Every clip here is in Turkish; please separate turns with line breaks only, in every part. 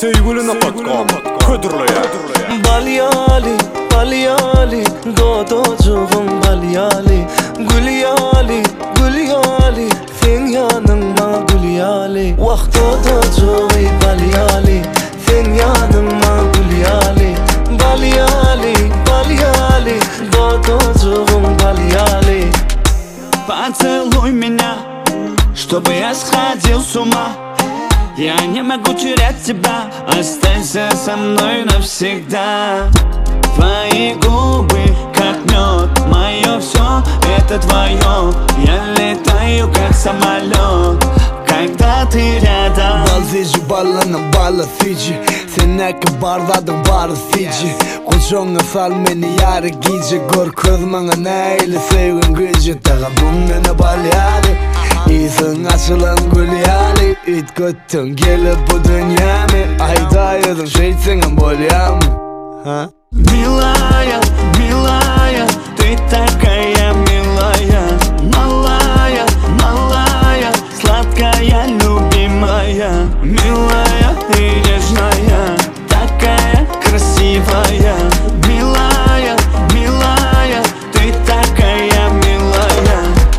Sevgilina.com Ködürlüye
Balyali, balyali, doğduğum balyali. Gülyali, gülyali, sen yanıma gülyali. Vakt doğduğum balyali, sen yanıma gülyali. Balyali, balyali, doğduğum balyali.
Поцелуй меня, чтобы я сходил с ума. Я не могу терять тебя, останься со мной навсегда. Твои губы, как мед, мое все, это твое. Я летаю, как самолет, когда ты рядом.
Balzici ballanın balasıcı, sen ne kibarladın barısıcı. Koçonga sal meni yarı gece, gör közmana neyle sevgin gücü. Tağa bunmene balyali, İyisin açılan gülyali. İt göttün gelip bu dünyamı, ayda şeytsin bolyamı.
Милая, милая, ты такая милая. Малая, малая, сладкая, любимая. Милая и нежная, такая красивая. Милая, милая, ты такая милая.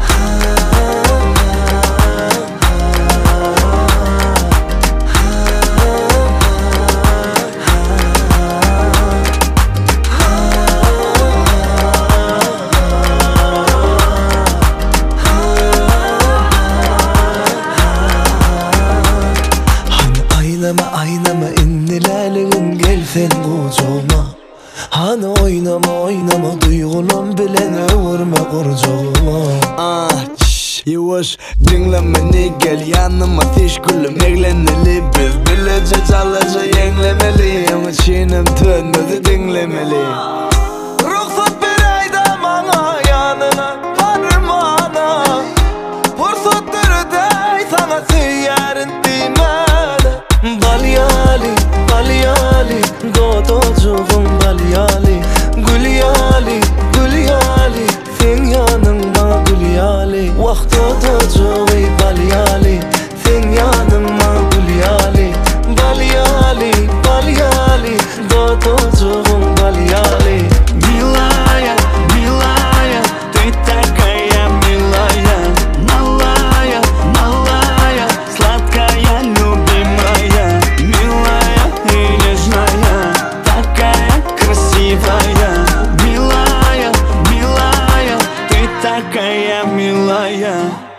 Aynama innilelim gelsen kucağıma. Hani oynama duygulan bilen öğürme kurcağıma.
Yavaş dinleme ne gel yanıma ateş gülüm eğleneli. Biz bilece çalıca yenglemeli, ama çiğnem tönmedi dinlemeli.
Ruhsat bir ayda bana yanına varmana. Fırsatları dey sana süyerin dimene. Balyali, balyali, doğduğum balyali. Gülyali, gülyali, sen yanıma gülyali. Vakt doğduğum balyali, sen yanıma gülyali. Balyali, balyali, doğduğum balyali.
Милая, милая, ты такая милая. Малая, малая, сладкая, любимая. Милая и нежная, такая красивая. Милая, милая, ты такая милая.